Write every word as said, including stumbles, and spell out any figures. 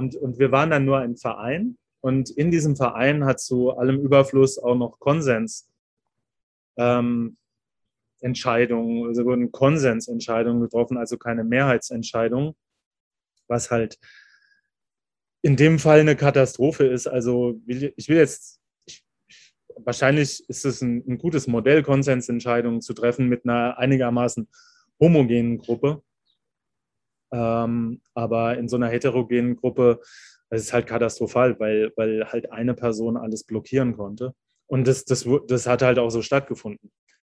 und, und wir waren dann nur ein Verein und in diesem Verein hat zu allem Überfluss auch noch Konsens ähm, Entscheidungen, also wurden Konsensentscheidungen getroffen, also keine Mehrheitsentscheidungen, was halt in dem Fall eine Katastrophe ist. Also ich will jetzt, ich, wahrscheinlich ist es ein, ein gutes Modell, Konsensentscheidungen zu treffen mit einer einigermaßen homogenen Gruppe. Ähm, aber in so einer heterogenen Gruppe das ist halt katastrophal, weil, weil halt eine Person alles blockieren konnte. Und das, das, das hat halt auch so stattgefunden.